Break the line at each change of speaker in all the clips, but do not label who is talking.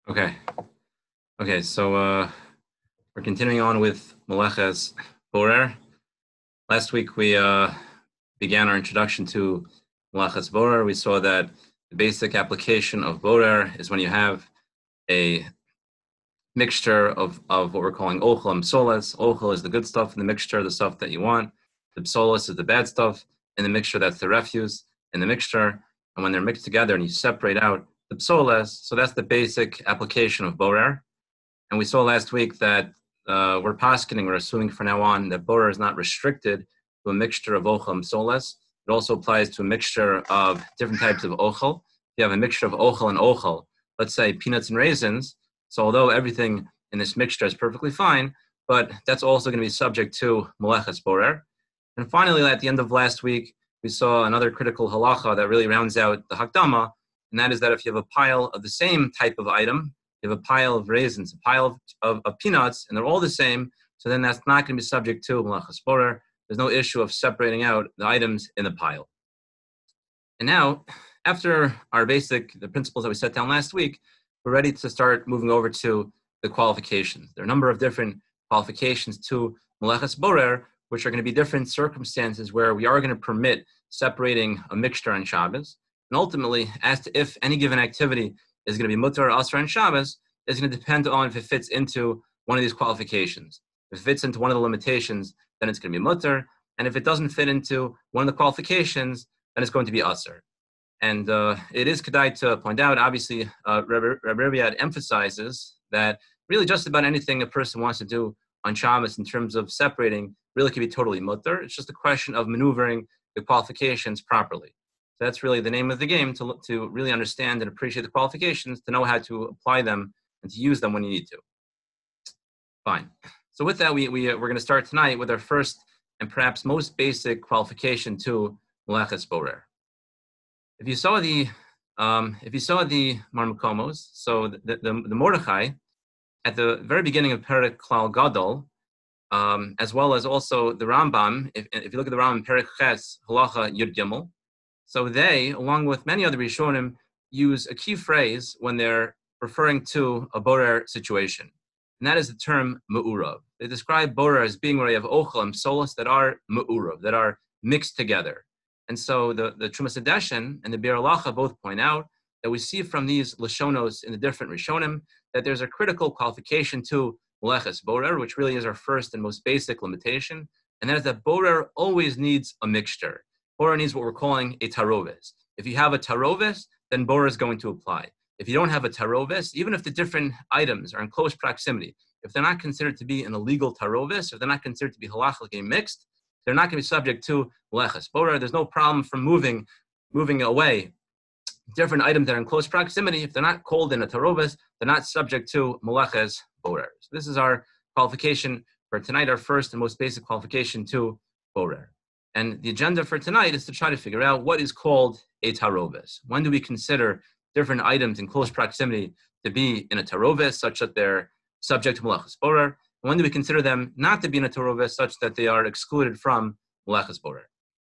Okay. Okay. So we're continuing on with Meleches Borer. Last week we began our introduction to Meleches Borer. We saw that the basic application of Borer is when you have a mixture of what we're calling ochel and psolas. Ochel is the good stuff in the mixture, the stuff that you want. The psolas is the bad stuff in the mixture, that's the refuse in the mixture. And when they're mixed together and you separate out the psolas, so that's the basic application of Borer. And we saw last week that we're poskening, we're assuming from now on that Borer is not restricted to a mixture of ochel and psolas. It also applies to a mixture of different types of ochel. If you have a mixture of ochel and ochel, let's say peanuts and raisins, so although everything in this mixture is perfectly fine, but that's also going to be subject to Meleches Borer. And finally, at the end of last week, we saw another critical halacha that really rounds out the Hakdama, and that is that if you have a pile of the same type of item, you have a pile of raisins, a pile of peanuts, and they're all the same, so then that's not going to be subject to Meleches Borer. There's no issue of separating out the items in the pile. And now, after the principles that we set down last week, we're ready to start moving over to the qualifications. There are a number of different qualifications to Meleches Borer, which are going to be different circumstances where we are going to permit separating a mixture on Shabbos. And ultimately, as to if any given activity is going to be mutar or asr on Shabbos, is going to depend on if it fits into one of these qualifications. If it fits into one of the limitations, then it's going to be mutar. And if it doesn't fit into one of the qualifications, then it's going to be asr. And it is kedai to point out, obviously, Rabbi Riyad emphasizes that really just about anything a person wants to do on Shabbos in terms of separating really can be totally mutter. It's just a question of maneuvering the qualifications properly. So that's really the name of the game, to really understand and appreciate the qualifications, to know how to apply them and to use them when you need to. Fine. So with that, we're going to start tonight with our first and perhaps most basic qualification to Meleches Borer. If you saw the Marmakomos, so the Mordechai, at the very beginning of Perek Klal Gadol, as well as also the Rambam, if you look at the Rambam Perek Ches Halacha Yud Gimel, so they, along with many other Rishonim, use a key phrase when they're referring to a borer situation, and that is the term me'urav. They describe borer as being where you have ochel and psolos that are me'urav, that are mixed together. And so the Trumas Hadeshen and the Biur Halacha both point out that we see from these Lashonos in the different Rishonim that there's a critical qualification to Meleches Borer, which really is our first and most basic limitation, and that is that borer always needs a mixture. Borer needs what we're calling a taroves. If you have a taroves, then borer is going to apply. If you don't have a taroves, even if the different items are in close proximity, if they're not considered to be an illegal taroves, if they're not considered to be halachically mixed, they're not going to be subject to Meleches Borer. There's no problem from moving away different items that are in close proximity. If they're not called in a taroves, they're not subject to Meleches Borer. So this is our qualification for tonight, our first and most basic qualification to Borer. And the agenda for tonight is to try to figure out what is called a taroves. When do we consider different items in close proximity to be in a taroves, such that they're subject to Meleches Borer? And when do we consider them not to be in a taroves, such that they are excluded from Meleches Borer?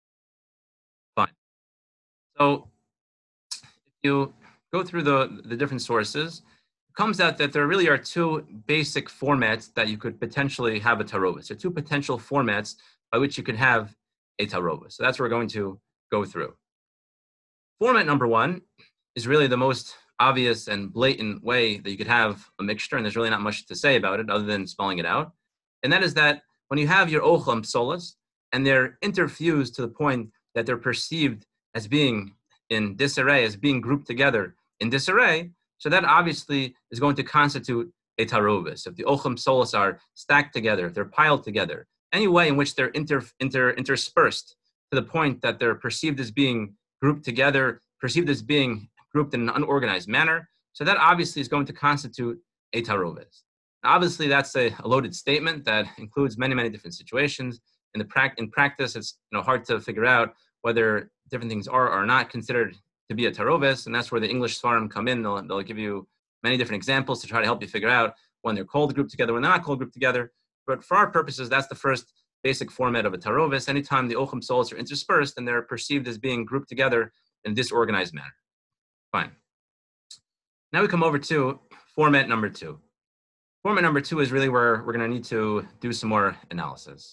Fine. So if you go through the different sources, it comes out that there really are two basic formats that you could potentially have a taroves. There are two potential formats by which you could have a taroves. So that's what we're going to go through. Format number one is really the most obvious and blatant way that you could have a mixture, and there's really not much to say about it other than spelling it out. And that is that when you have your ochel and psolas, and they're interfused to the point that they're perceived as being in disarray, as being grouped together in disarray, so that obviously is going to constitute a taroves. If the ochel and psolas are stacked together, if they're piled together, any way in which they're interspersed to the point that they're perceived as being grouped together, perceived as being grouped in an unorganized manner, so that obviously is going to constitute a taroves. Obviously, that's a loaded statement that includes many, many different situations. In practice, it's hard to figure out whether different things are or not considered to be a taroves, and that's where the English svarim come in. They'll give you many different examples to try to help you figure out when they're called grouped together, when they're not called grouped together. But for our purposes, that's the first basic format of a taroves. Anytime the ochel and psolos are interspersed, and they're perceived as being grouped together in a disorganized manner. Fine. Now we come over to format number 2. Format number 2 is really where we're going to need to do some more analysis.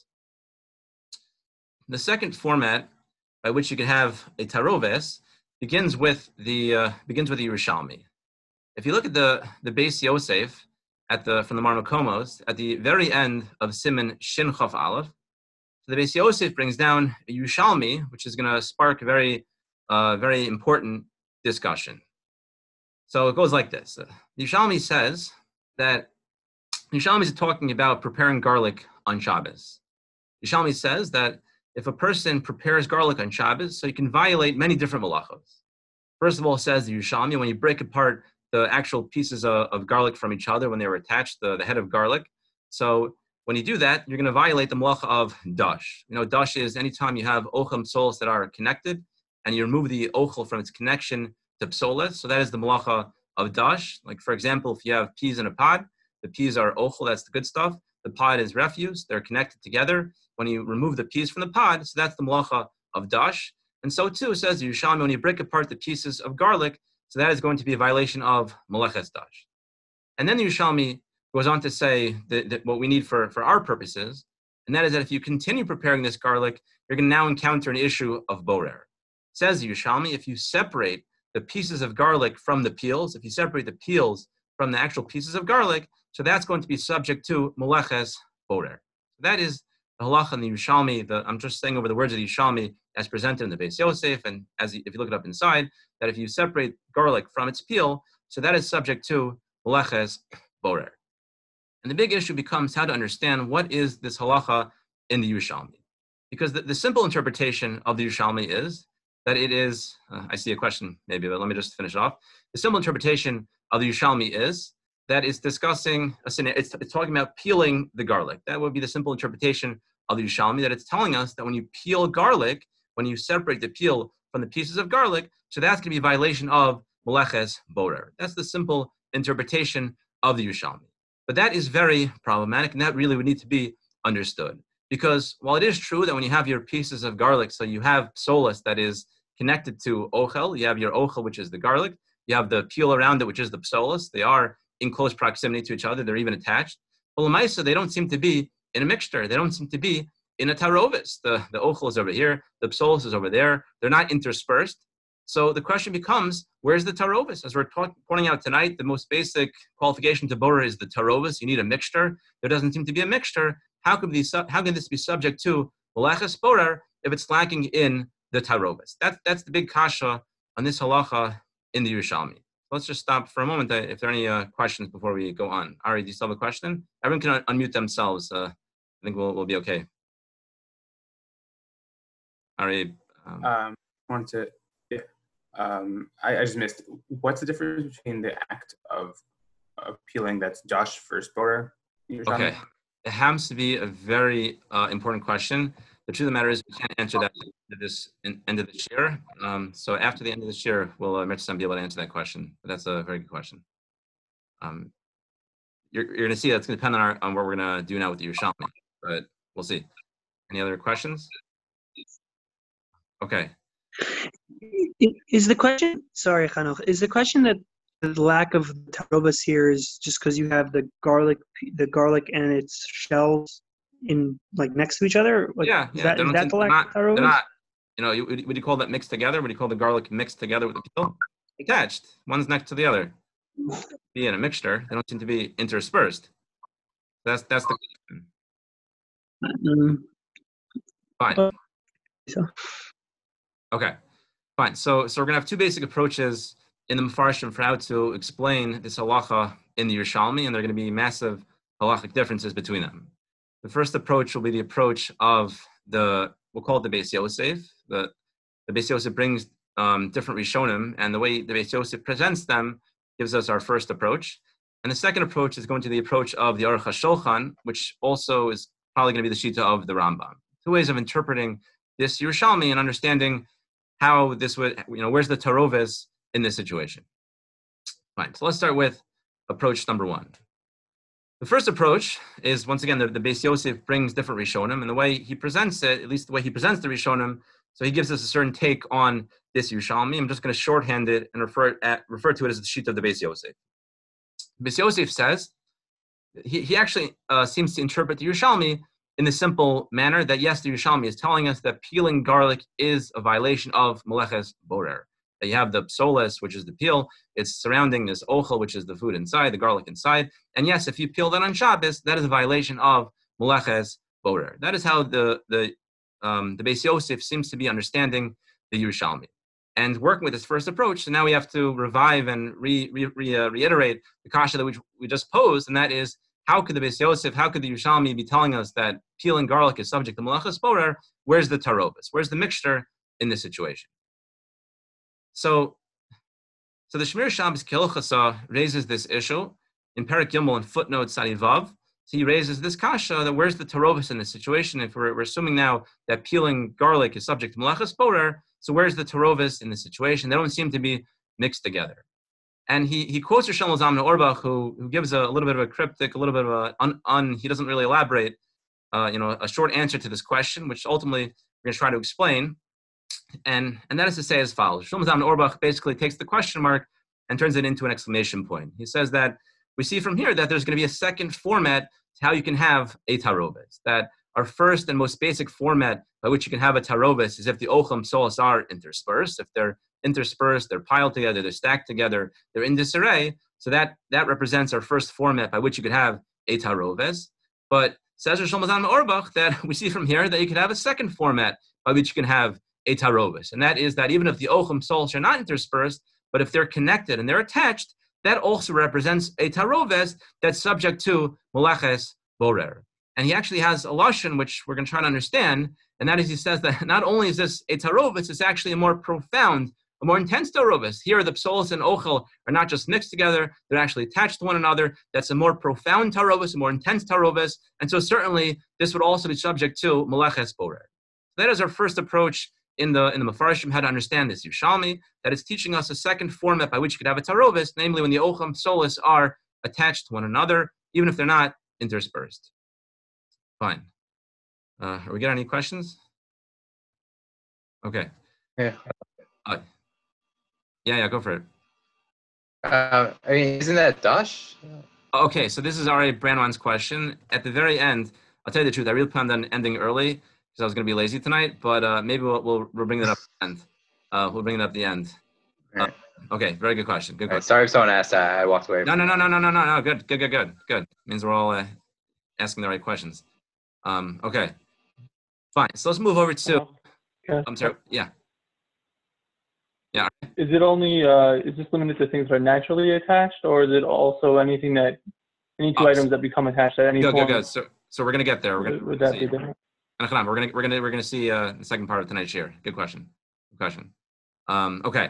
The second format by which you can have a taroves begins with the Yerushalmi. If you look at the Beis Yosef from the Mar Makomos at the very end of Siman Shin Chaf Aleph, the Beis Yosef brings down a Yerushalmi, which is going to spark a very important discussion. So it goes like this. The Yerushalmi says that Yerushalmi is talking about preparing garlic on Shabbos. Yerushalmi says that if a person prepares garlic on Shabbos, so you can violate many different malachos. First of all, says the Yerushalmi, when you break apart the actual pieces of garlic from each other when they were attached, the head of garlic, so when you do that, you're going to violate the malacha of dash. Dash is anytime you have ochel psolos that are connected, and you remove the ochel from its connection to psolos, so that is the malacha of dash. Like, for example, if you have peas in a pod, the peas are ochel, that's the good stuff. The pod is refuse, they're connected together. When you remove the peas from the pod, so that's the malacha of dash. And so too, says the Yerushalmi, when you break apart the pieces of garlic, so that is going to be a violation of meleches dash. And then the Yerushalmi goes on to say that what we need for our purposes, and that is that if you continue preparing this garlic, you're going to now encounter an issue of borer. Says the Yerushalmi, if you separate the pieces of garlic from the peels, if you separate the peels from the actual pieces of garlic, so that's going to be subject to meleches borer. So that is the halacha in the Yerushalmi. I'm just saying over the words of the Yerushalmi as presented in the Beis Yosef, and if you look it up inside, that if you separate garlic from its peel, so that is subject to meleches borer. And the big issue becomes how to understand what is this halacha in the Yerushalmi. Because the simple interpretation of the Yerushalmi is that it is, I see a question maybe, but let me just finish off. The simple interpretation of the Yerushalmi is that it's discussing a scenario, it's talking about peeling the garlic. That would be the simple interpretation of the Yerushalmi, that it's telling us that when you peel garlic, when you separate the peel from the pieces of garlic, so that's going to be a violation of meleches borer. That's the simple interpretation of the Yerushalmi. But that is very problematic, and that really would need to be understood. Because while it is true that when you have your pieces of garlic, so you have psolos that is connected to ochel, you have your ochel, which is the garlic, you have the peel around it, which is the psolos, they are in close proximity to each other, they're even attached. But l'maisa, they don't seem to be in a mixture, they don't seem to be in a tarovis. The ochel is over here, the psolos is over there, they're not interspersed. So the question becomes, where's the tarovis? As we're pointing out tonight, the most basic qualification to borer is the tarovis. You need a mixture. There doesn't seem to be a mixture. How can this be subject to meleches borer if it's lacking in the tarovis? That's the big kasha on this halacha in the Yerushalmi. Let's just stop for a moment if there are any questions before we go on. Ari, do you still have a question? Everyone can unmute themselves. I think we'll be okay. Ari.
Wanted to. I just missed. What's the difference between the act of peeling that's Josh versus borer?
Okay, it happens to be a very important question. The truth of the matter is we can't answer that at this end of this year. So after the end of this year, we'll be able to answer that question. But that's a very good question. You're going to see that's going to depend on what we're going to do now with the Yerushalmi, but we'll see. Any other questions? Okay.
Is the question, sorry, Hanoch, is the question that the lack of tarovis here is just because you have the garlic and its shells in next to each other?
Yeah.
Is that the lack of tarovis?
They're not, would you call that mixed together? Would you call the garlic mixed together with the peel? Attached. One's next to the other. Be in a mixture. They don't seem to be interspersed. That's the question. Fine. Okay. Fine. So we're going to have two basic approaches in the Mefarshim for how to explain this halacha in the Yerushalmi, and there are going to be massive halachic differences between them. The first approach will be the approach of we'll call it the Beis Yosef. The Beis Yosef brings different Rishonim, and the way the Beis Yosef presents them gives us our first approach. And the second approach is going to be the approach of the Aruch HaShulchan, which also is probably going to be the Shita of the Rambam. Two ways of interpreting this Yerushalmi and understanding how this would, where's the tarovis in this situation. Fine, so let's start with approach number one. The first approach is, once again, the Beis Yosef brings different Rishonim, and the way he presents it, at least the way he presents the Rishonim, so he gives us a certain take on this Yerushalmi. I'm just going to shorthand it and refer to it as the sheet of the Beis Yosef. Beis Yosef says, he actually seems to interpret the Yerushalmi in the simple manner that, yes, the Yerushalmi is telling us that peeling garlic is a violation of Meleches Borer. That you have the psolas, which is the peel, it's surrounding this ochel, which is the food inside, the garlic inside. And yes, if you peel that on Shabbos, that is a violation of Meleches Borer. That is how the Beis Yosef seems to be understanding the Yerushalmi. And working with this first approach, so now we have to revive and reiterate the kasha that we just posed, and that is, how could the Beis Yosef, how could the Yerushalmi be telling us that peeling garlic is subject to Meleches Borer? Where's the tarobas? Where's the mixture in this situation? So the Shmir Shabbos Kilchasa raises this issue in Perek Yimel in footnote Sadi Vav. So he raises this kasha that where's the tarobas in this situation? If we're assuming now that peeling garlic is subject to Meleches Borer, so where's the tarovis in this situation? They don't seem to be mixed together. And he quotes Rosh Zalman Auerbach, who gives a little bit of a cryptic, a little bit of he doesn't really elaborate, a short answer to this question, which ultimately we're going to try to explain. And that is to say as follows. Rosh Zalman Auerbach basically takes the question mark and turns it into an exclamation point. He says that we see from here that there's going to be a second format to how you can have a tarovis, that our first and most basic format by which you can have a tarovis is if the ochel psolas are interspersed. If they're interspersed, they're piled together, they're stacked together, they're in disarray. So that represents our first format by which you could have a tarovis. But says Rosh Zalman Auerbach that we see from here that you could have a second format by which you can have a tarovis. And that is that even if the ochel psolas are not interspersed, but if they're connected and they're attached, that also represents a taroves that's subject to Meleches Borer. And he actually has a lashon which we're going to try to understand, and that is he says that not only is this a taroves, it's actually a more profound, a more intense taroves. Here the psolas and ochel are not just mixed together, they're actually attached to one another. That's a more profound taroves, a more intense taroves, and so certainly this would also be subject to Meleches Borer. So that is our first approach in the Mefarshim, how to understand this Yerushalmi, that it's teaching us a second format by which you could have a tarovis, namely when the ochel psolas are attached to one another, even if they're not interspersed. Fine. Are we getting any questions? Okay.
Yeah.
Yeah, go for it.
Isn't that Dash?
Okay, so this is Ari Brandwan's question. At the very end, I'll tell you the truth, I really planned on ending early because I was going to be lazy tonight, but maybe we'll bring that up at the end. We'll bring it up at the end. Okay, very good question. Good question.
Sorry if someone asked that. I walked away.
No. Good. Means we're all asking the right questions. Okay. Fine. So let's move over to. I'm sorry. Yeah.
Is it only is this limited to things that are naturally attached, or is it also any two items that become attached at any point?
Good. So we're gonna get there.
Would that be different?
We're gonna see the second part of tonight's share. Good question. Okay.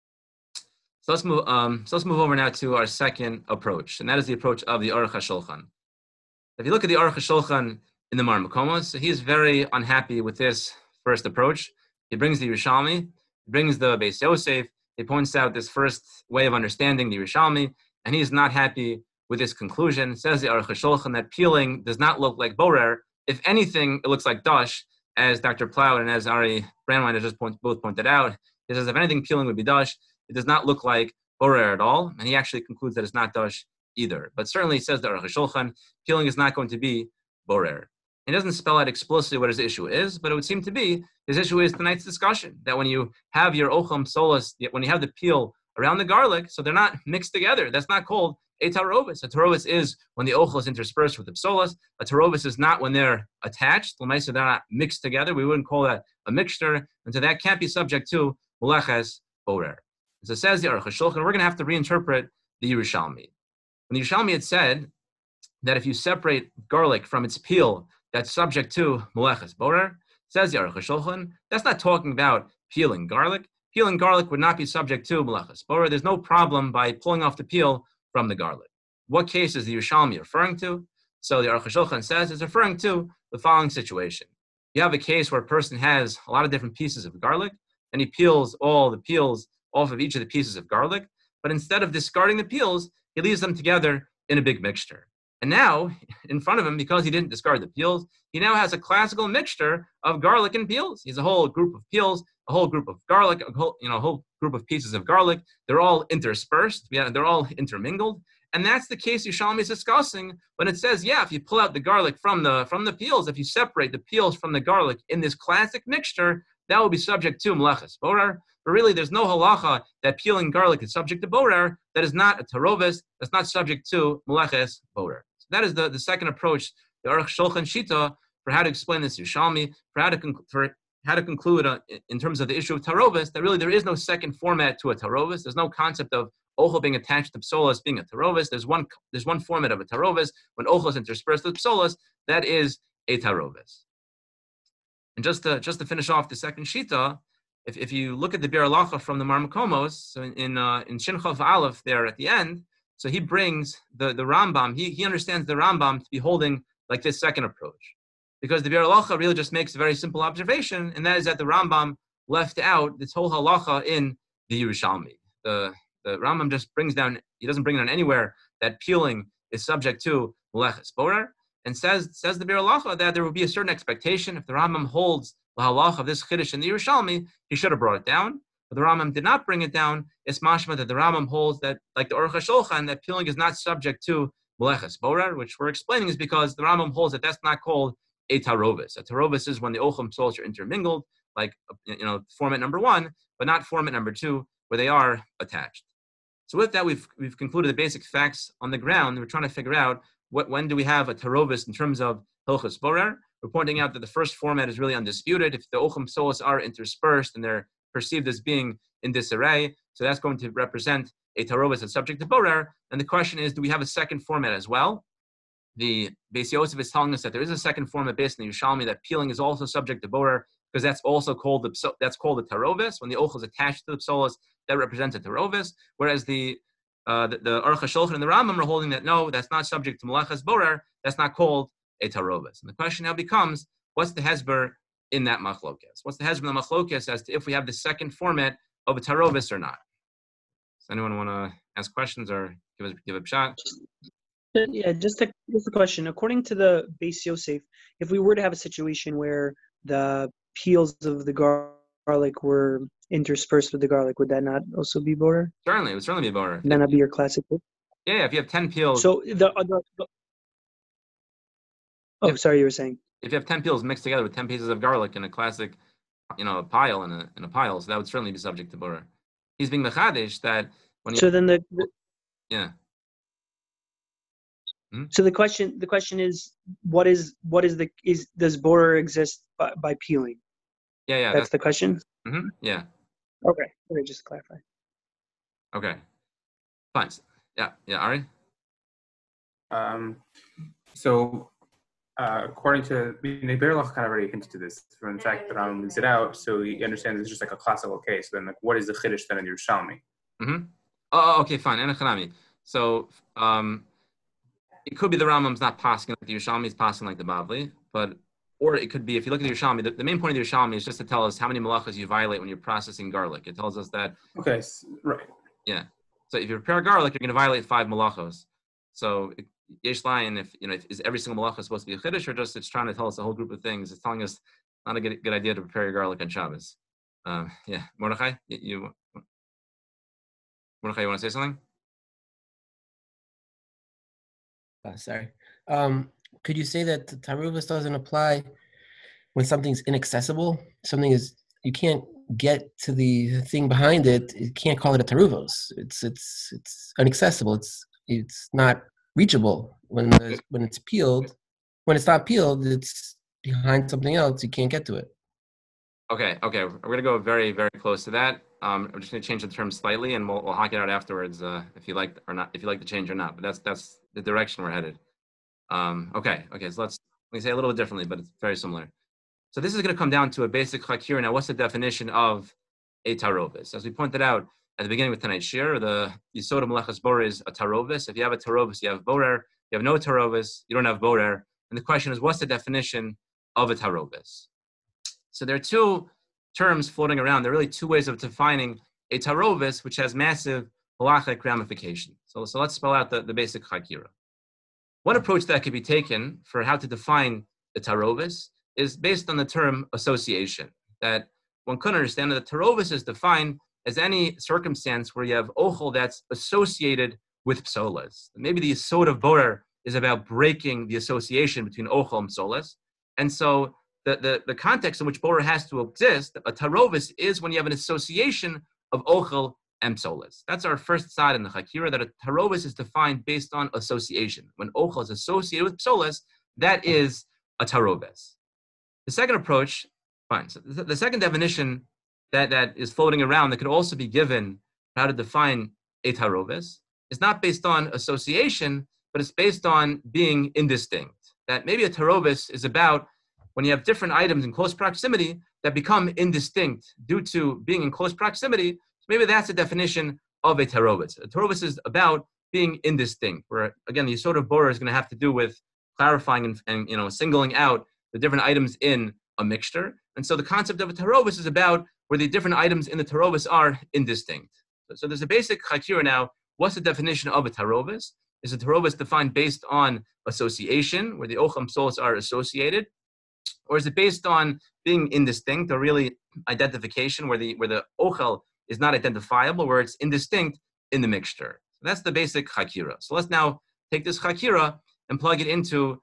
So let's move over now to our second approach, and that is the approach of the Aruch HaShulchan. If you look at the Aruch HaShulchan in the Mar Makomos, he is very unhappy with this first approach. He brings the Yerushalmi, he brings the Beis Yosef, he points out this first way of understanding the Yerushalmi, and he is not happy with this conclusion. Says the Aruch HaShulchan that peeling does not look like borer. If anything, it looks like dash, as Dr. Plow and as Ari Brandwein has just both pointed out. He says if anything, peeling would be dash. It does not look like borer at all, and he actually concludes that it's not dash either. But certainly, he says the Aruch HaShulchan, peeling is not going to be borer. He doesn't spell out explicitly what his issue is, but it would seem to be his issue is tonight's discussion, that when you have your ochel psolas, when you have the peel around the garlic, so they're not mixed together. That's not called a tarovis. A tarovis is when the ochel is interspersed with the psolas. A tarovis is not when they're attached. L'maisa, they're not mixed together. We wouldn't call that a mixture, and so that can't be subject to Meleches Borer. So it says the Aruch HaShulchan, we're going to have to reinterpret the Yerushalmi. When the Yerushalmi had said that if you separate garlic from its peel, that's subject to Meleches Borer, says the Aruch HaShulchan, that's not talking about peeling garlic. Peeling garlic would not be subject to Meleches Borer. There's no problem by pulling off the peel from the garlic. What case is the Yerushalmi referring to? So the Aruch HaShulchan says it's referring to the following situation. You have a case where a person has a lot of different pieces of garlic, and he peels all the peels off of each of the pieces of garlic, but instead of discarding the peels, he leaves them together in a big mixture. And now, in front of him, because he didn't discard the peels, he now has a classical mixture of garlic and peels. He has a whole group of peels, a whole group of garlic, a whole group of pieces of garlic. They're all interspersed. They're all intermingled. And that's the case Yerushalmi is discussing when it says, yeah, if you pull out the garlic from the peels, if you separate the peels from the garlic in this classic mixture, that will be subject to meleches borer. But really, there's no halacha that peeling garlic is subject to borer. That is not a tarovis. That's not subject to meleches borer. So that is the second approach, the Aruch Shulchan Shita, for how to explain this Yerushalmi, for how to conclude in terms of the issue of tarovis, that really there is no second format to a tarovis. There's no concept of ochel being attached to psolas being a tarovis. There's one format of a tarovis. When ochel is interspersed with psolas, that is a tarovis. And just to finish off the second shita, if you look at the Biur Halacha from the Marmakomos, so in Shin Chav Aleph there at the end, so he brings the Rambam. He understands the Rambam to be holding like this second approach, because the Biur Halacha really just makes a very simple observation, and that is that the Rambam left out this whole halacha in the Yerushalmi. The Rambam just brings down, he doesn't bring down anywhere that peeling is subject to meleches borer, and says the Biur Halacha that there will be a certain expectation if the Rambam holds the halacha of this chiddush in the Yerushalmi, he should have brought it down. But the Rambam did not bring it down. It's mashma that the Rambam holds that, like the Aruch HaShulchan, that peeling is not subject to meleches borer, which we're explaining is because the Rambam holds that that's not called a tarovis. A tarovis is when the ochel and psolas are intermingled, like format number 1, but not format number 2, where they are attached. So with that, we've concluded the basic facts on the ground. We're trying to figure out when do we have a tarovis in terms of hilchos borer. We're pointing out that the first format is really undisputed. If the ochel and psolas are interspersed and they're perceived as being in disarray, so that's going to represent a tarovis that's subject to borer. And the question is, do we have a second format as well? The Beis Yosef is telling us that there is a second format based in the Yerushalmi, that peeling is also subject to borer, because that's also called the tarovis. When the ochel is attached to the psolas, that represents a tarovis. Whereas the Aruch HaShulchan and the Rambam are holding that no, that's not subject to meleches borer. That's not called a tarovis. And the question now becomes, what's the hesber in that machlokes? What's the hesber in the machlokes as to if we have the second format of a tarovis or not? Does anyone want to ask questions or give a shot?
Yeah, just a question. According to the Beis Yosef, if we were to have a situation where the peels of the garlic were interspersed with the garlic, would that not also be borer?
Certainly, it would certainly be borer.
Would that not be your classic?
Yeah, if you have 10 peels.
So sorry, you were saying.
If you have 10 peels mixed together with 10 pieces of garlic in a classic, a pile in a pile, so that would certainly be subject to borer. He's being mechadish that when you.
So then
yeah.
So the question is, does borer exist by peeling?
Yeah.
That's the question.
Mm-hmm. Yeah.
Okay. Just to clarify.
Okay. Fine. Yeah. Ari.
So according to the Biur Halacha, kind of already hinted to this from the fact that Rambam leaves it out, so he understands it's just like a classical case. Then, like, what is the chiddush then in Yerushalmi?
Mm-hmm. Oh, okay, fine. Enochanami. So it could be the Rambam's not passing like the Yerushalmi is passing like the Bavli, or it could be, if you look at the Yerushalmi, the main point of the Yerushalmi is just to tell us how many malachas you violate when you're processing garlic. It tells us that.
Okay, right.
Yeah. So if you prepare garlic, you're going to violate 5 malachos. So Yesh Lion, is every single malacha supposed to be a chiddush, or just it's trying to tell us a whole group of things? It's telling us not a good idea to prepare your garlic on Shabbos. Mordechai, Mordechai, you want to say something?
Sorry. Could you say that the tarovis doesn't apply when something's inaccessible? You can't get to the thing behind it. You can't call it a taruvos. It's inaccessible. It's not reachable when it's peeled. When it's not peeled, it's behind something else. You can't get to it.
Okay. We're going to go very, very close to that. I'm just going to change the term slightly, and we'll hack it out afterwards if you like or not, if you like the change or not. But that's the direction we're headed. Okay. So let me say it a little bit differently, but it's very similar. So this is going to come down to a basic chakir. Now, what's the definition of a tarovis? As we pointed out at the beginning with tonight's shir, the yisod of meleches borer is a tarovis. If you have a tarovis, you have borer. If you have no tarovis, you don't have borer. And the question is, what's the definition of a tarovis? So there are two terms floating around. There are really two ways of defining a tarovis, which has massive halachic ramification. So let's spell out the basic chakira. One approach that could be taken for how to define the tarovis is based on the term association. That one could understand that the tarovis is defined as any circumstance where you have ochel that's associated with psolas. Maybe the yesod of borer is about breaking the association between ochel and psolas. And so the context in which borer has to exist, a tarovis, is when you have an association of ochel and psolas. That's our first side in the Chakira, that a tarovis is defined based on association. When ochel is associated with psolas, that is a tarovis. The second approach, fine. So the second definition that is floating around that could also be given for how to define a tarovis is not based on association, but it's based on being indistinct. That maybe a tarovis is about when you have different items in close proximity that become indistinct due to being in close proximity. So maybe that's the definition of a tarovis. A tarovis is about being indistinct, where again the yesod of borer is going to have to do with clarifying and singling out the different items in a mixture. And so the concept of a tarovis is about where the different items in the tarovis are indistinct. So there's a basic chakira now. What's the definition of a tarovis? Is a tarovis defined based on association, where the ochel and psolas are associated? Or is it based on being indistinct, or really identification, where the ochel is not identifiable, where it's indistinct in the mixture? So that's the basic chakira. So let's now take this chakira and plug it into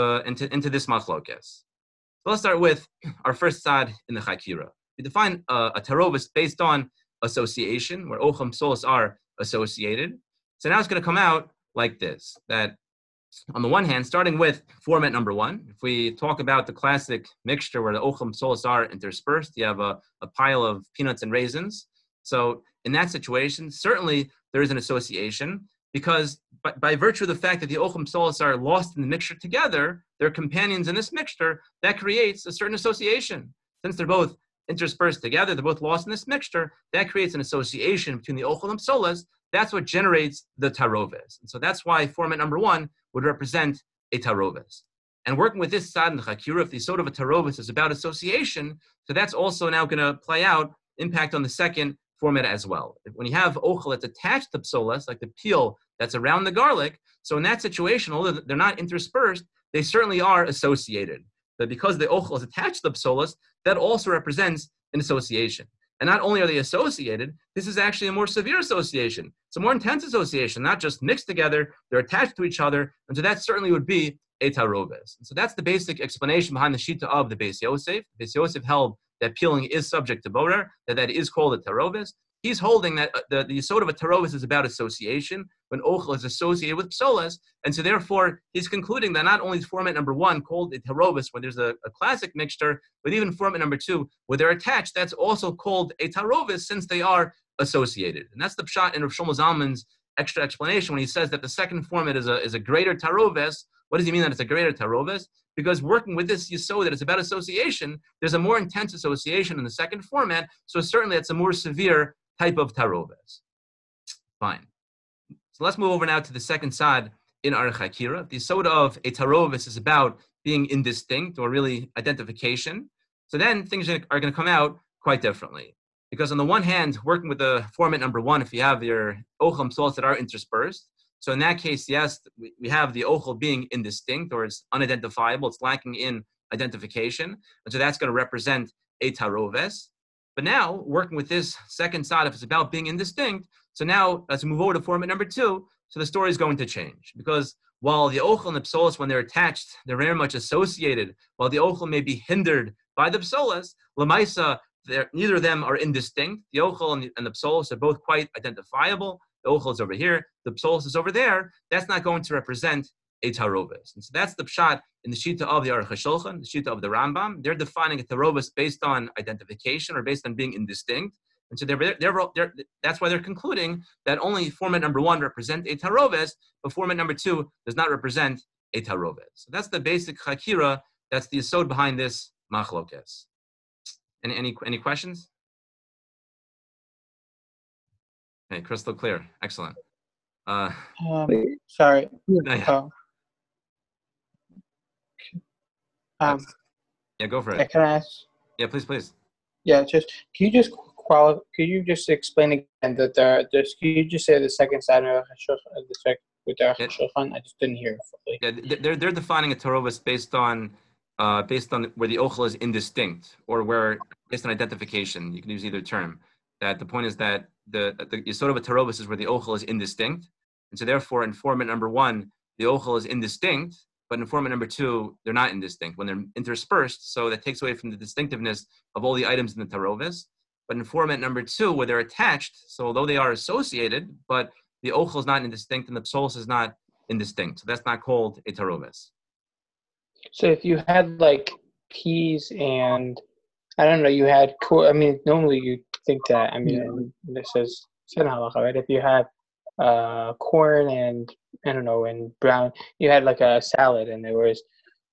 this machlokes. So let's start with our first side in the chakira. We define a tarovis based on association, where ochel and psolas are associated. So now it's going to come out like this, that on the one hand, starting with format number one, if we talk about the classic mixture where the ochel and psolas are interspersed, you have a pile of peanuts and raisins. So in that situation, certainly there is an association, because by virtue of the fact that the ochel and psolas are lost in the mixture together, they're companions in this mixture, that creates a certain association. Since they're both interspersed together, they're both lost in this mixture, that creates an association between the ochel and psolas. That's what generates the tarovis. And so that's why format number one would represent a tarovis. And working with this side in the chakira, if the yesod of a tarovis is about association, so that's also now going to play out, impact on the second format as well. When you have ochel that's attached to psolas, like the peel that's around the garlic, so in that situation, although they're not interspersed, they certainly are associated. But because the ochel is attached to the psolas, that also represents an association. And not only are they associated, this is actually a more severe association. It's a more intense association, not just mixed together, they're attached to each other. And so that certainly would be a tarovis. And so that's the basic explanation behind the shita of the Beis Yosef. Beis Yosef held that peeling is subject to borer, that is called a tarovis. He's holding that the yesod of a tarovis is about association, when ochel is associated with psolas. And so therefore, he's concluding that not only is format number one called a tarovis, when there's a classic mixture, but even format number two, where they're attached, that's also called a tarovis, since they are associated. And that's the pshat in Rav Shlomo Zalman's extra explanation when he says that the second format is a greater tarovis. What does he mean that it's a greater tarovis? Because working with this yesod that it's about association, there's a more intense association in the second format, so certainly it's a more severe type of tarovis. Fine. So let's move over now to the second side in our chakira. The yesod of a tarovis is about being indistinct, or really identification. So then things are going to come out quite differently. Because on the one hand, working with the format number one, if you have your ochel and psolas that are interspersed, so in that case, yes, we have the ochel being indistinct, or it's unidentifiable, it's lacking in identification, and so that's going to represent a taroves. But now, working with this second side, if it's about being indistinct, so now as we move over to format number two, so the story is going to change. Because while the ochel and the psolas, when they're attached, they're very much associated, while the ochel may be hindered by the psolas, lemaisa, neither of them are indistinct. The ochel and the psolas are both quite identifiable. The ochel is over here, the psolas is over there. That's not going to represent a tarovis. And so that's the pshat in the shita of the Aruch HaShulchan, the shita of the Rambam. They're defining a tarovis based on identification, or based on being indistinct. And so that's why they're concluding that only format number one represents a tarovis, but format number two does not represent a tarovis. So that's the basic chakira. That's the yesod behind this machlokes. Any questions? Okay, crystal clear. Excellent.
Sorry.
Yeah, go for it.
Can I ask?
Yeah, please.
Yeah, can you just explain again that can you just say the second side of with the Shulchan? I just didn't hear it fully.
Yeah, they're defining a tarovis based on where the ochel is indistinct, or where based on identification. You can use either term. That the point is that the yesod of a tarovis is where the ochel is indistinct, And so therefore, in format number 1, the ochel is indistinct, but in format number 2, they're not indistinct when they're interspersed. So that takes away from the distinctiveness of all the items in the tarovis. But in format number 2, where they're attached, so although they are associated, but the ochel is not indistinct and the psolos is not indistinct. So that's not called a tarovis.
So if you had like peas and I don't know, you had normally you think that. I mean, this is halacha, right? If you had corn and I don't know, and brown, you had like a salad, and there was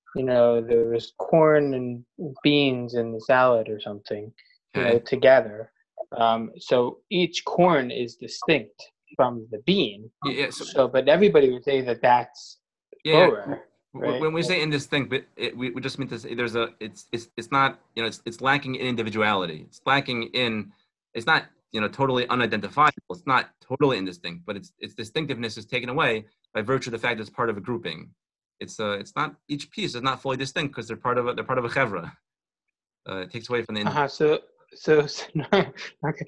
corn and beans in the salad or something, together. So each corn is distinct from the bean.
Yeah.
But everybody would say that that's borer.
Right. When we say indistinct, but we just mean to say it's not, it's lacking in individuality. It's lacking in, it's not, totally unidentifiable. It's not totally indistinct, but its distinctiveness is taken away by virtue of the fact that it's part of a grouping. It's not, each piece is not fully distinct because they're part of a chevra. It takes away from the.
So okay,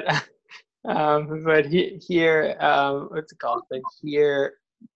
but here, what's it called? But here,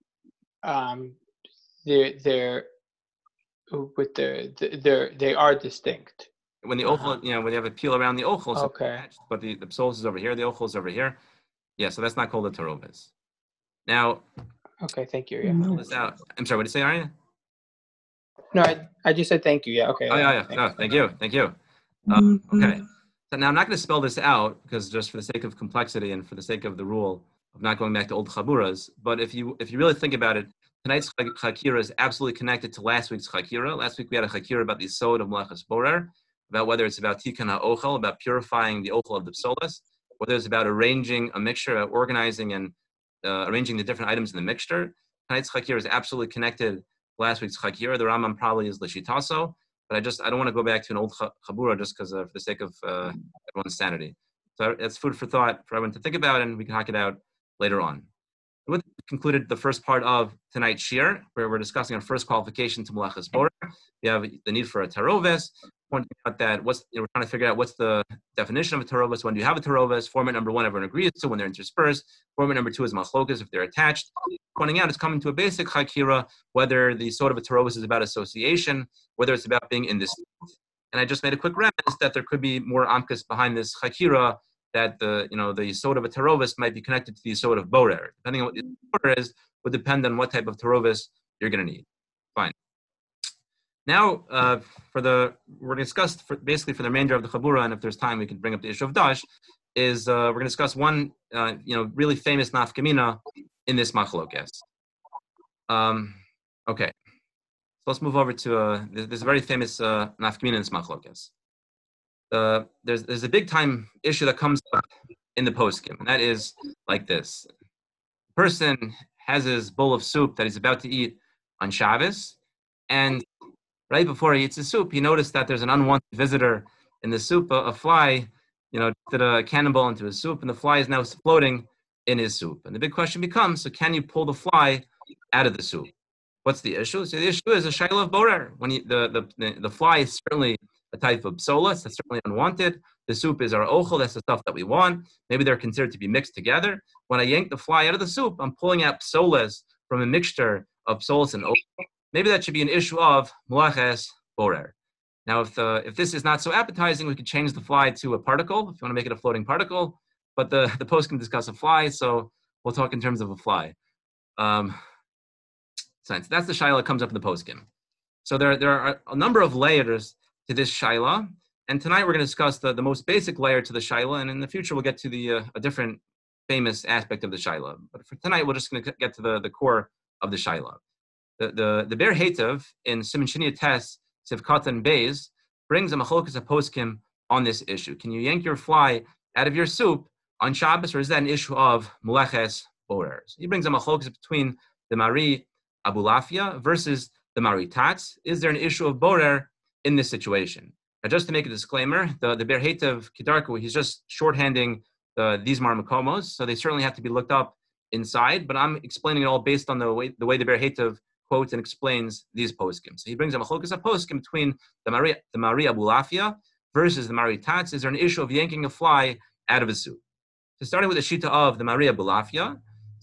they are distinct.
When the ochel, when you have a peel around the ochel,
okay.
But the psolos is over here, the ochel is over here. Yeah, so that's not called a tarovis. Now.
Okay, thank you. Yeah.
This out. I'm sorry. What did you say, Arya?
No, I just said thank you. Yeah. Okay.
Oh yeah. No, thank you. Okay. So now I'm not going to spell this out because just for the sake of complexity and for the sake of the rule of not going back to old chaburas. But if you really think about it, tonight's chakira is absolutely connected to last week's chakira. Last week we had a chakira about the sod of malachas borer, about whether it's about tikkun ha'ochel, about purifying the ochel of the psolos, whether it's about arranging a mixture, organizing and arranging the different items in the mixture. Tonight's chakira is absolutely connected to last week's chakira. The Rambam probably is l'shitaso, but I don't want to go back to an old chabura just because for the sake of everyone's sanity. So that's food for thought for everyone to think about, and we can hack it out later on. We concluded the first part of tonight's shir, where we're discussing our first qualification to malachas borer. We have the need for a tarovis. Pointing out that we're trying to figure out what's the definition of a tarovis. When do you have a tarovis? Format number 1, everyone agrees to when they're interspersed. Format number 2 is machlokas if they're attached. Pointing out it's coming to a basic chakira, whether the sort of a tarovis is about association, whether it's about being indistinct. And I just made a quick reference that there could be more amkas behind this chakira, that the yesod of a tarovis might be connected to the yesod of borer. Depending on what the borer is, would depend on what type of tarovis you're going to need. Fine. Now, we're going to discuss basically for the remainder of the chabura, and if there's time, we can bring up the issue of dash. We're going to discuss one really famous nafkamina in this machlokes. Okay, so let's move over to this very famous nafkamina in this machlokes. There's a big time issue that comes up in the poskim, and that is like this: the person has his bowl of soup that he's about to eat on Shabbos, and right before he eats the soup, he noticed that there's an unwanted visitor in the soup. A fly, did a cannonball into his soup, and the fly is now floating in his soup. And the big question becomes: so can you pull the fly out of the soup? What's the issue? So the issue is a shayla of borer. When the fly is certainly a type of psolos, that's certainly unwanted. The soup is our ochel, that's the stuff that we want. Maybe they're considered to be mixed together. When I yank the fly out of the soup, I'm pulling out psolos from a mixture of psolos and ochel. Maybe that should be an issue of malachas borer. Now, if this is not so appetizing, we could change the fly to a particle, if you want to make it a floating particle. But the post can discuss a fly, so we'll talk in terms of a fly. So that's the shaila that comes up in the poskim. So there are a number of layers to this shaila, and tonight we're going to discuss the most basic layer to the shaila, and in the future we'll get to a different famous aspect of the shaila. But for tonight, we're just going to get to the core of the shaila. The Ber Heitev in Siman Shini Tes Sivkat and Beis brings a machlokas poskim on this issue. Can you yank your fly out of your soup on Shabbos, or is that an issue of meleches borer? He brings a machlokas between the Mari Abulafia versus the Mari Tatz. Is there an issue of borer in this situation? Now, just to make a disclaimer, the Ber Heitev Kedarku, he's just shorthanding these marmakomos, so they certainly have to be looked up inside, but I'm explaining it all based on the way the Ber Heitev quotes and explains these poskim. So he brings a machlokas poskim between the Mari Abulafia versus the Mari Tatz. Is there an issue of yanking a fly out of a soup? So starting with the shita of the Mari Abulafia,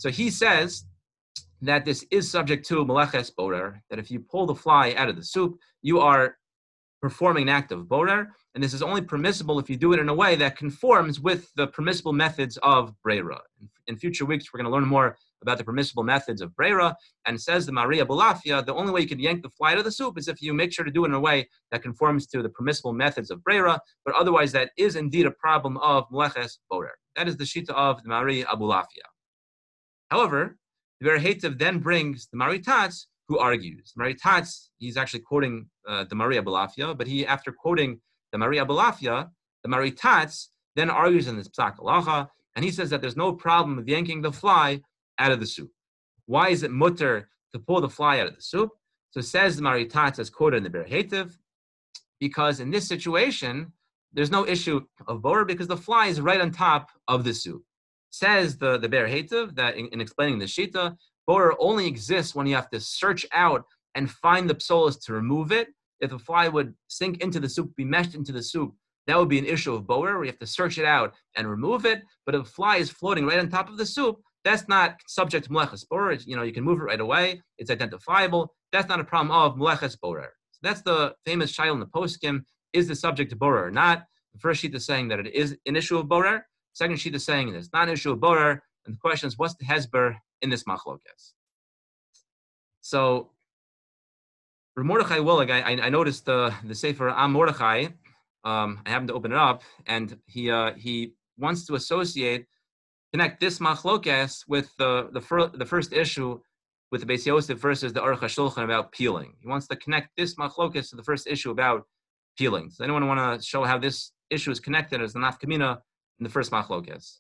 So he says that this is subject to meleches borer, that if you pull the fly out of the soup, you are performing an act of borer, and this is only permissible if you do it in a way that conforms with the permissible methods of breira. In future weeks, we're going to learn more about the permissible methods of breira, and says the Maria Bulafia, the only way you can yank the fly out of the soup is if you make sure to do it in a way that conforms to the permissible methods of breira, but otherwise that is indeed a problem of meleches borer. That is the shita of the Maria Bulafia. However, the Ber Heitev then brings the Maritatz, who argues. The Maritatz, he's actually quoting the Maria Bulafia, but he, after quoting the Maria Bulafia, the Maritatz then argues in this Psak Halacha, and he says that there's no problem with yanking the fly out of the soup. Why is it mutter to pull the fly out of the soup? So says the Maritatz, as quoted in the Ber Heitev, because in this situation, there's no issue of borer because the fly is right on top of the soup. Says the Ber Heitev that in explaining the Shita, borer only exists when you have to search out and find the psolas to remove it. If the fly would sink into the soup, be meshed into the soup, that would be an issue of borer, where you have to search it out and remove it. But if the fly is floating right on top of the soup, that's not subject to meleches borer. You can move it right away. It's identifiable. That's not a problem of meleches borer. So that's the famous shaila in the poskim: is the subject to borer or not? The first sheet is saying that it is an issue of borer. Second sheet is saying it's not an issue of borer. And the question is, what's the hesber in this machlokes? So, for Mordechai Willig, I noticed the Sefer Am Mordechai. I happened to open it up, and he wants to connect this machlokes with the first issue with the Beis Yosef versus the Aruch HaShulchan about peeling. He wants to connect this machlokes to the first issue about peeling. Does anyone want to show how this issue is connected as the nafkamina in the first machlokes?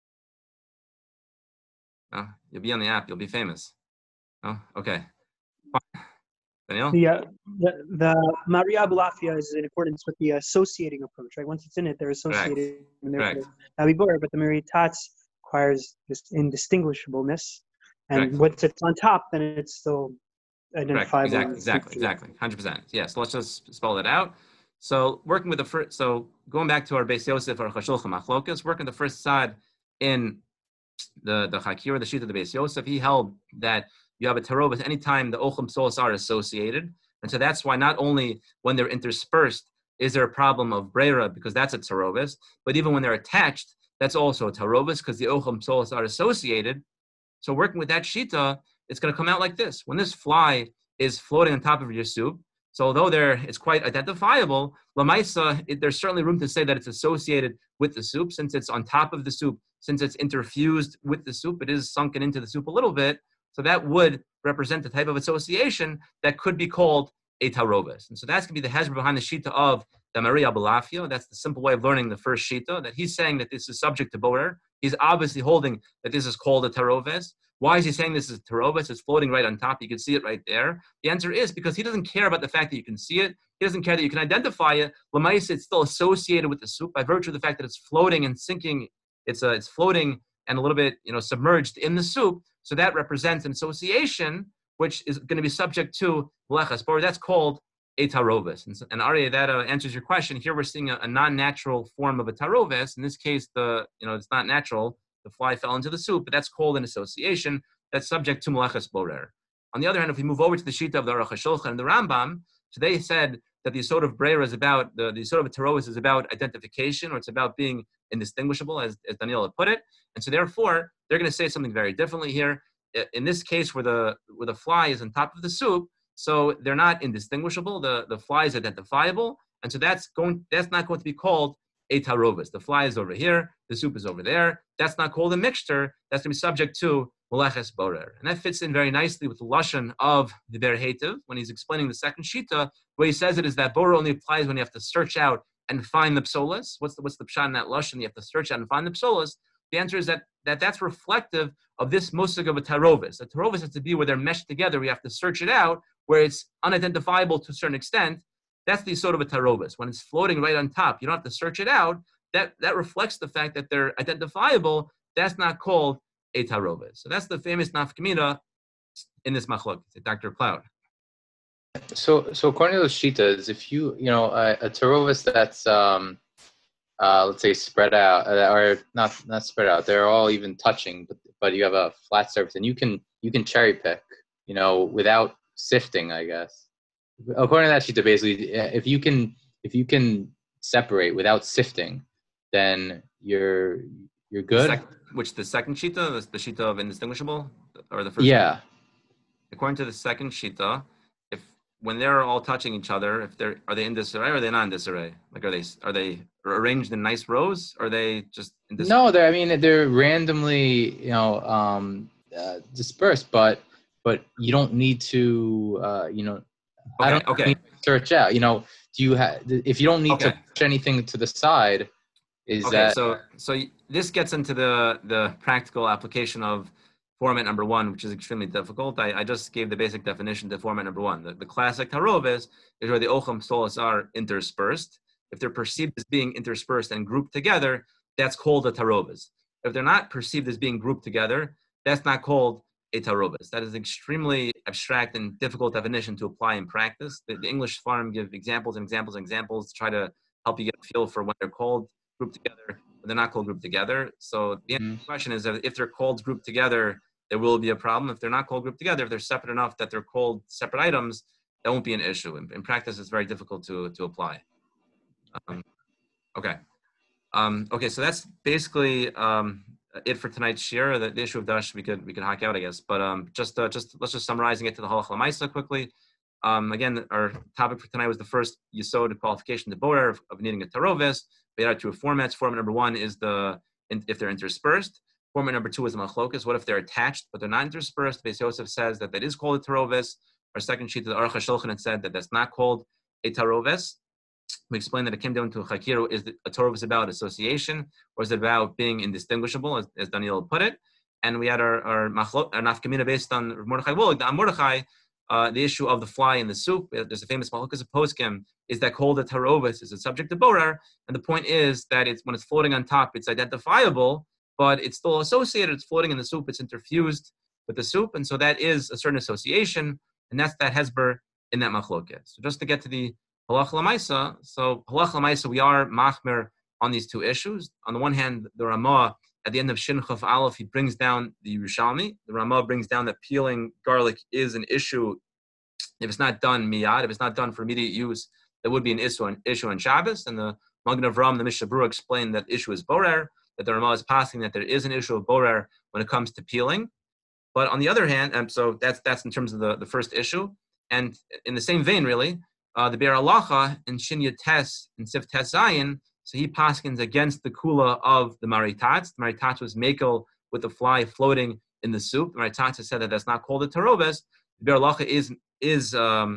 No? You'll be on the app. You'll be famous. No? Okay. Daniel?
The Maria Bulafia is in accordance with the associating approach, right? Once it's in it, they're associated. And
Correct.
But the Maritatz requires this indistinguishableness. And once it's on top, then it's still identifiable.
Exactly. 100%. Yes, let's just spell it out. So working with the first, so going back to our Beis Yosef or Chashulcha Machlokas, working the first side in the Chakir, the sheet of the Beis Yosef, he held that you have a tarobas anytime the ochim solos are associated. And so that's why not only when they're interspersed is there a problem of breira, because that's a tarobas, but even when they're attached, that's also a tarobas, because the ochim solos are associated. So working with that shita, it's going to come out like this. When this fly is floating on top of your soup, so although it's quite identifiable, lamaisa, there's certainly room to say that it's associated with the soup, since it's on top of the soup, since it's interfused with the soup, it is sunken into the soup a little bit. So that would represent the type of association that could be called a tarobas. And so that's going to be the hezbollah behind the shita of the Maria Bulafia. That's the simple way of learning the first shita, that he's saying that this is subject to borer. He's obviously holding that this is called a tarobas. Why is he saying this is tarobas? It's floating right on top. You can see it right there. The answer is because he doesn't care about the fact that you can see it. He doesn't care that you can identify it. Lamaisa, it's still associated with the soup by virtue of the fact that it's floating and sinking. It's floating and a little bit, submerged in the soup. So that represents an association which is going to be subject to meleches borer. That's called a tarobas. And Aryeh, that answers your question. Here we're seeing a non-natural form of a tarobas. In this case, it's not natural. The fly fell into the soup, but that's called an association that's subject to meleches borer. On the other hand, if we move over to the shita of the Aruch HaShulchan and the Rambam, so they said that the yesod of breira is about, the yesod of tarobas is about identification, or it's about being indistinguishable, as Daniel had put it. And so therefore, they're going to say something very differently here. In this case, where the fly is on top of the soup, so they're not indistinguishable. The fly is identifiable, and so that's not going to be called a tarobas. The fly is over here, the soup is over there. That's not called a mixture. That's going to be subject to meleches borer. And that fits in very nicely with the lashon of the Ber Heitev when he's explaining the second shita. Where he says it is that borer only applies when you have to search out and find the psolas. What's the pshat in that lashon? You have to search out and find the psolas. The answer is that's reflective of this musig of a tarobas. A tarobas has to be where they're meshed together. We have to search it out, where it's unidentifiable to a certain extent. That's the sort of a tarobas. When it's floating right on top, you don't have to search it out. That reflects the fact that they're identifiable. That's not called a tarobas. So that's the famous nafkamina in this machlok. Dr. Cloud.
So according to those shitas, if you a tarobas that's let's say spread out, or not spread out, they're all even touching, but you have a flat surface, and you can cherry pick, without sifting, I guess. According to that shita, basically, if you can separate without sifting, then you're good.
The second shita, the shita of indistinguishable, or the first?
Yeah.
According to the second shita, when they're all touching each other, are they in disarray or are they not in disarray? Like, are they arranged in nice rows, or are they just in disarray?
No, they're randomly, dispersed, but you don't need to, I don't need to search out. Do you have? If you don't need to push anything to the side,
So this gets into the practical application of format number one, which is extremely difficult. I just gave the basic definition to format number one. The classic taroves is where the ocham solas are interspersed. If they're perceived as being interspersed and grouped together, that's called a taroves. If they're not perceived as being grouped together, that's not called a taroves. That is extremely abstract and difficult definition to apply in practice. The English farm give examples to try to help you get a feel for when they're called grouped together, but they're not called grouped together. So the answer to the question is that if they're called grouped together, there will be a problem. If they're not called grouped together, if they're separate enough that they're called separate items, that won't be an issue. In practice, it's very difficult to apply. Okay, so that's basically it for tonight's share. The issue of dash we could hack out, I guess. But let's just summarizing it to the halacha l'maisa quickly. Again, our topic for tonight was the first yesod qualification, the borer of needing a taroves. We had two formats. Format number one is if they're interspersed. Format number two is the machlokas. What if they're attached but they're not interspersed? Beis Yosef says that is called a taroves. Our second sheet, the Aruch HaShulchan, said that that's not called a taroves. We explained that it came down to chakiru. Is a taroves about association, or is it about being indistinguishable, as Daniel put it? And we had our nafkamina based on Mordechai Wolig, the Mordechai, the issue of the fly in the soup. There's a famous machlokas of poskim. Is that called a taroves? Is it subject to borer? And the point is that when it's floating on top, it's identifiable, but it's still associated. It's floating in the soup. It's interfused with the soup, and so that is a certain association, and that's that hesber in that machlokas. So just to get to the halacha l'maisa, so halacha l'maisa, we are machmer on these two issues. On the one hand, the Ramah at the end of Shin Chaf Aleph, he brings down the Yerushalmi. The Ramah brings down that peeling garlic is an issue if it's not done miyad, if it's not done for immediate use. There would be an issue on Shabbos, and the Magen Avram, the Mishnah Berurah, explained that issue is borer, that the Ramah is passing that there is an issue of borer when it comes to peeling. But on the other hand, and so that's in terms of the first issue, and in the same vein, really, the Be'er Halacha in Shin Yud Tes and Sif Tes Zayin, so he paskins against the kula of the Maritatz. The Maritatz was makel with the fly floating in the soup. The Maritatz said that that's not called a taroves. The Be'er Halacha is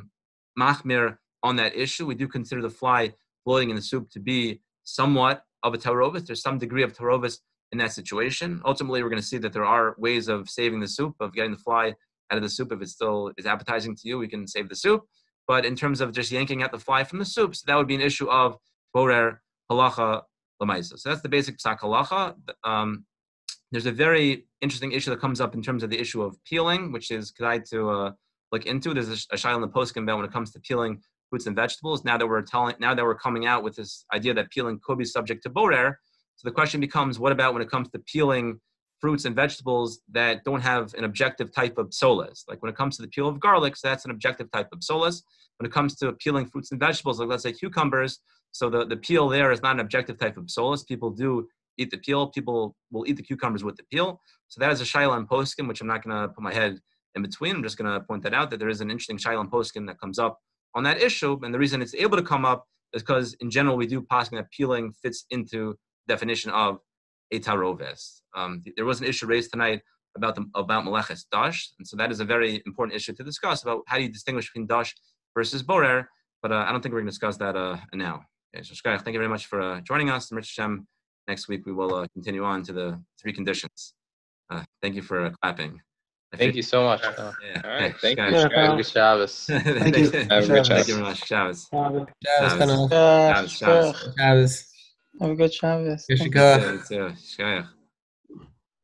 machmir on that issue. We do consider the fly floating in the soup to be somewhat of a taroves. There's some degree of taroves in that situation. Ultimately, we're going to see that there are ways of saving the soup, of getting the fly out of the soup. If it still is appetizing to you, we can save the soup. But in terms of just yanking out the fly from the soup, so that would be an issue of borer halacha l'maisa. So that's the basic psak halacha. There's a very interesting issue that comes up in terms of the issue of peeling, which is kedai to look into. There's a shayla in the poskim about when it comes to peeling fruits and vegetables. Now that we're coming out with this idea that peeling could be subject to borer, so the question becomes, what about when it comes to peeling fruits and vegetables that don't have an objective type of psolas? Like when it comes to the peel of garlic, so that's an objective type of psolas. When it comes to peeling fruits and vegetables, like let's say cucumbers, so the peel there is not an objective type of psolas. People do eat the peel. People will eat the cucumbers with the peel. So that is a shayla in poskim, which I'm not going to put my head in between. I'm just going to point that out, that there is an interesting shayla in poskim that comes up on that issue. And the reason it's able to come up is because in general, we do poskim that peeling fits into definition of a taroves. There was an issue raised tonight about meleches dash, and so that is a very important issue to discuss about how do you distinguish between dash versus borer. But I don't think we're going to discuss that now. Okay, so Shkayach, thank you very much for joining us. And Hashem, next week we will continue on to the three conditions. Thank you for clapping.
Thank you so much.
Yeah.
All right, thank you.
Shkayach.
Have a good Shabbos.
Thank you.
Have a good
Thank you very much. Shabbos.
Shabbos.
Shabbos.
Shabbos.
Have a good Shabbos.
Yeshikah.
Shkayach.